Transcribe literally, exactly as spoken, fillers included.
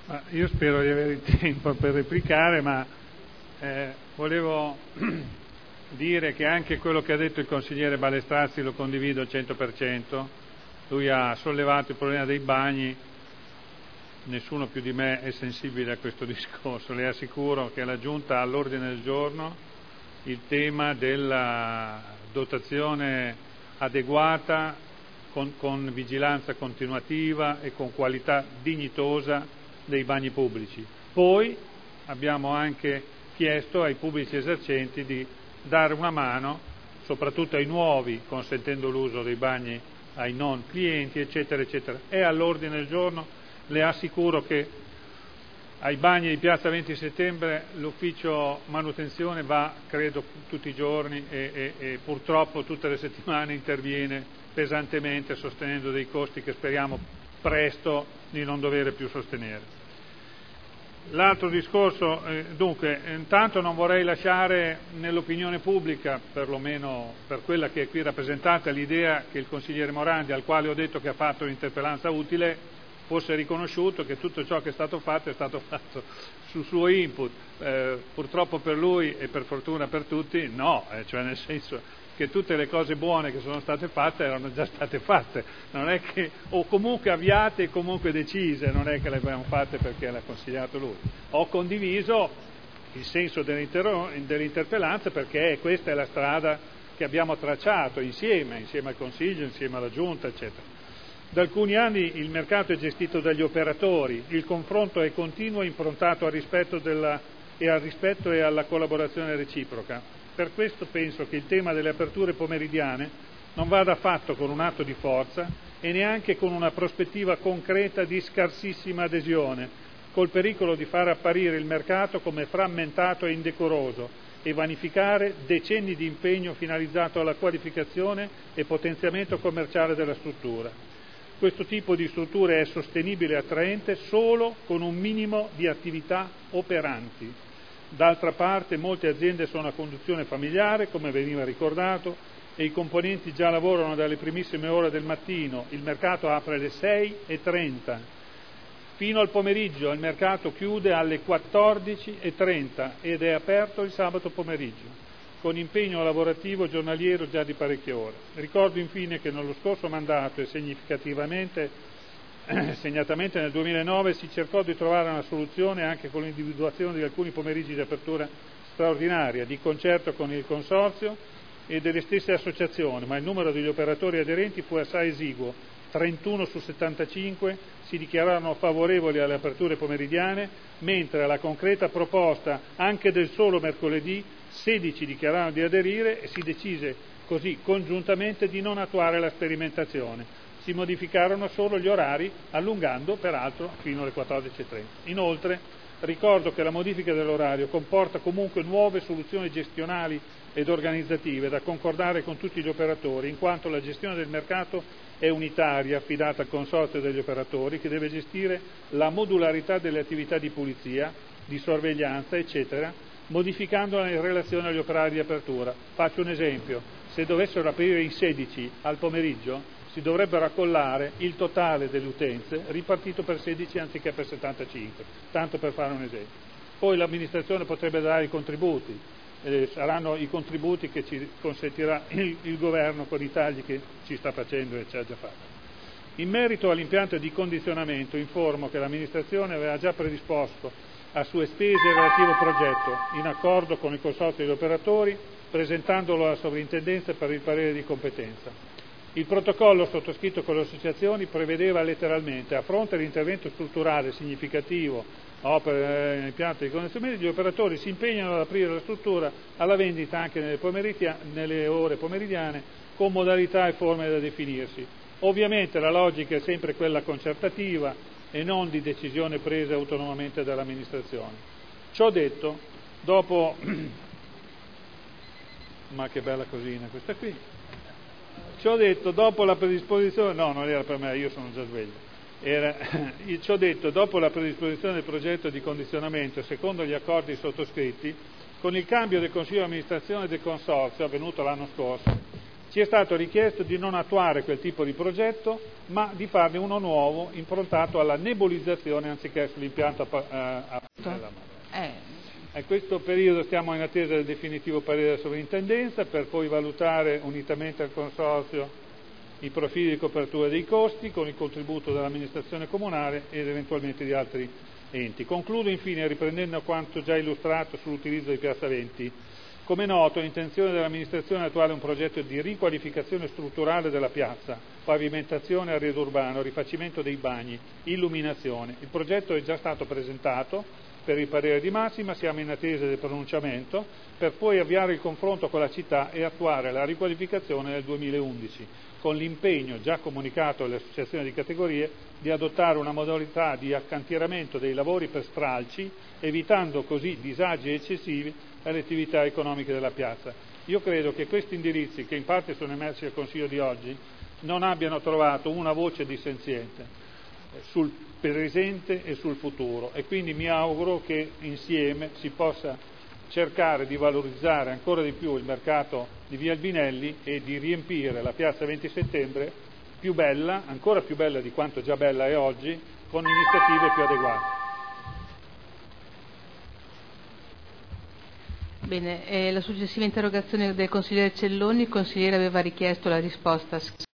Ma io spero di avere il tempo per replicare, ma eh, volevo dire che anche quello che ha detto il consigliere Balestrazzi lo condivido al cento per cento. Lui ha sollevato il problema dei bagni, nessuno più di me è sensibile a questo discorso. Le assicuro che la Giunta ha all'ordine del giorno il tema della dotazione adeguata, con, con vigilanza continuativa e con qualità dignitosa dei bagni pubblici. Poi abbiamo anche chiesto ai pubblici esercenti di dare una mano, soprattutto ai nuovi, consentendo l'uso dei bagni ai non clienti, eccetera, eccetera. È all'ordine del giorno. Le assicuro che ai bagni di Piazza venti Settembre l'ufficio manutenzione va, credo, tutti i giorni e, e, e purtroppo tutte le settimane interviene pesantemente, sostenendo dei costi che speriamo presto di non dover più sostenere. L'altro discorso, eh, dunque, intanto non vorrei lasciare nell'opinione pubblica, perlomeno per quella che è qui rappresentata, l'idea che il consigliere Morandi, al quale ho detto che ha fatto un'interpellanza utile, fosse riconosciuto che tutto ciò che è stato fatto è stato fatto sul suo input. Eh, purtroppo per lui e per fortuna per tutti, no, eh, cioè nel senso che tutte le cose buone che sono state fatte erano già state fatte, non è che, o comunque avviate e comunque decise, non è che le abbiamo fatte perché l'ha consigliato lui. Ho condiviso il senso dell'inter- dell'interpellanza perché questa è la strada che abbiamo tracciato insieme, insieme al Consiglio, insieme alla Giunta, eccetera. Da alcuni anni il mercato è gestito dagli operatori, il confronto è continuo e improntato al rispetto, della, e al rispetto e alla collaborazione reciproca. Per questo penso che il tema delle aperture pomeridiane non vada fatto con un atto di forza e neanche con una prospettiva concreta di scarsissima adesione, col pericolo di far apparire il mercato come frammentato e indecoroso e vanificare decenni di impegno finalizzato alla qualificazione e potenziamento commerciale della struttura. Questo tipo di struttura è sostenibile e attraente solo con un minimo di attività operanti. D'altra parte molte aziende sono a conduzione familiare, come veniva ricordato, e i componenti già lavorano dalle primissime ore del mattino. Il mercato apre alle sei e trenta. Fino al pomeriggio il mercato chiude alle quattordici e trenta ed è aperto il sabato pomeriggio, con impegno lavorativo giornaliero già di parecchie ore. Ricordo infine che nello scorso mandato e significativamente segnatamente nel duemilanove si cercò di trovare una soluzione anche con l'individuazione di alcuni pomeriggi di apertura straordinaria, di concerto con il consorzio e delle stesse associazioni, ma il numero degli operatori aderenti fu assai esiguo, trentuno su settantacinque si dichiararono favorevoli alle aperture pomeridiane, mentre alla concreta proposta anche del solo mercoledì sedici dichiararono di aderire e si decise così congiuntamente di non attuare la sperimentazione. Si modificarono solo gli orari, allungando peraltro fino alle quattordici e trenta. Inoltre ricordo che la modifica dell'orario comporta comunque nuove soluzioni gestionali ed organizzative da concordare con tutti gli operatori, in quanto la gestione del mercato è unitaria, affidata al consorzio degli operatori che deve gestire la modularità delle attività di pulizia, di sorveglianza, eccetera, modificandola in relazione agli operari di apertura. Faccio un esempio: se dovessero aprire in sedici al pomeriggio si dovrebbero accollare il totale delle utenze ripartito per sedici anziché per settantacinque, tanto per fare un esempio. Poi l'amministrazione potrebbe dare i contributi, eh, saranno i contributi che ci consentirà il, il governo con i tagli che ci sta facendo e ci ha già fatto. In merito all'impianto di condizionamento informo che l'amministrazione aveva già predisposto a sue spese il relativo progetto, in accordo con il consorzio degli operatori, presentandolo alla sovrintendenza per il parere di competenza. Il protocollo sottoscritto con le associazioni prevedeva letteralmente, a fronte dell'intervento strutturale significativo a opera dell'impianto di condizionamento, gli operatori si impegnano ad aprire la struttura alla vendita anche nelle, nelle ore pomeridiane con modalità e forme da definirsi. Ovviamente la logica è sempre quella concertativa e non di decisione presa autonomamente dall'amministrazione. Ciò detto, dopo ma che bella cosina questa qui. Ciò detto, dopo la predisposizione, no, non era per me, io sono già sveglio. Era, ciò detto, dopo la predisposizione del progetto di condizionamento, secondo gli accordi sottoscritti, con il cambio del Consiglio di amministrazione del Consorzio, avvenuto l'anno scorso, Ci è stato richiesto di non attuare quel tipo di progetto, ma di farne uno nuovo improntato alla nebulizzazione anziché sull'impianto a, a pannella. Eh. In questo periodo stiamo in attesa del definitivo parere della sovrintendenza per poi valutare unitamente al consorzio i profili di copertura dei costi con il contributo dell'amministrazione comunale ed eventualmente di altri enti. Concludo infine riprendendo quanto già illustrato sull'utilizzo di Piazza venti. Come noto, l'intenzione dell'amministrazione è attuare un progetto di riqualificazione strutturale della piazza, pavimentazione, arredo urbano, rifacimento dei bagni, illuminazione. Il progetto è già stato presentato per il parere di massima, siamo in attesa del pronunciamento, per poi avviare il confronto con la città e attuare la riqualificazione nel duemilaundici, con l'impegno già comunicato alle associazioni di categorie di adottare una modalità di accantieramento dei lavori per stralci, evitando così disagi eccessivi alle attività economiche della piazza. Io credo che questi indirizzi, che in parte sono emersi al Consiglio di oggi, non abbiano trovato una voce dissenziente sul presente e sul futuro, e quindi mi auguro che insieme si possa cercare di valorizzare ancora di più il mercato di Via Albinelli e di riempire la piazza venti settembre più bella, ancora più bella di quanto già bella è oggi, con iniziative più adeguate. Bene, eh, la successiva interrogazione del consigliere Celloni, il consigliere aveva richiesto la risposta